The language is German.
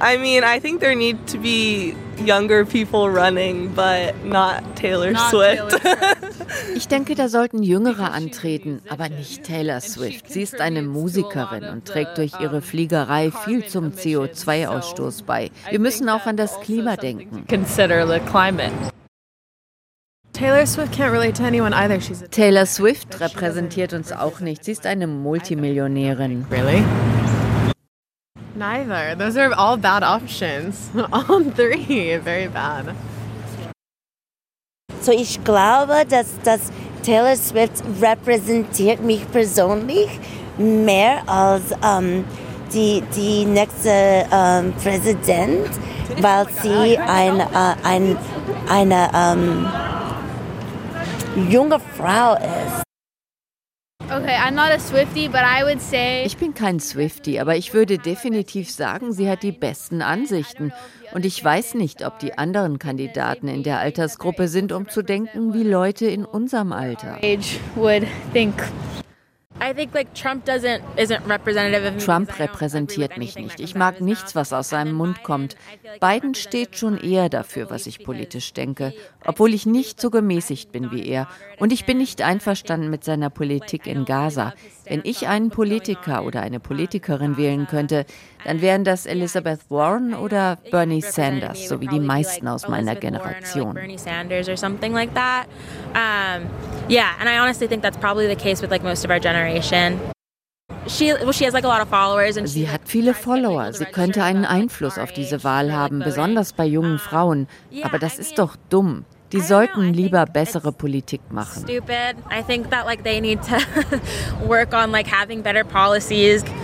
I mean, I think there need to be younger people running, but not Taylor Swift. Ich denke, da sollten Jüngere antreten, aber nicht Taylor Swift. Sie ist eine Musikerin und trägt durch ihre Fliegerei viel zum CO2-Ausstoß bei. Wir müssen auch an das Klima denken. Consider the climate. Taylor Swift can't relate to anyone either. Taylor Swift repräsentiert uns auch nicht. Sie ist eine Multimillionärin. Really? Neither. Those are all bad options. All three, very bad. So ich glaube, dass Taylor Swift repräsentiert mich persönlich mehr als die nächste Präsident, weil sie eine junge Frau ist. Okay, I'm not a Swiftie, but I would say... Ich bin kein Swiftie, aber ich würde definitiv sagen, sie hat die besten Ansichten. Und ich weiß nicht, ob die anderen Kandidaten in der Altersgruppe sind, um zu denken wie Leute in unserem Alter. Trump repräsentiert mich nicht. Ich mag nichts, was aus seinem Mund kommt. Biden steht schon eher dafür, was ich politisch denke, obwohl ich nicht so gemäßigt bin wie er. Und ich bin nicht einverstanden mit seiner Politik in Gaza. Wenn ich einen Politiker oder eine Politikerin wählen könnte, dann wären das Elizabeth Warren oder Bernie Sanders, so wie die meisten aus meiner Generation. Yeah, and I honestly think that's probably the case with like most of our generation. She has like a lot of followers and sie hat viele Follower. Sie könnte einen Einfluss auf diese Wahl haben, besonders bei jungen Frauen. Aber das ist doch dumm. Die sollten lieber bessere Politik machen. Stupid. I think that like they need to work on like having better policies.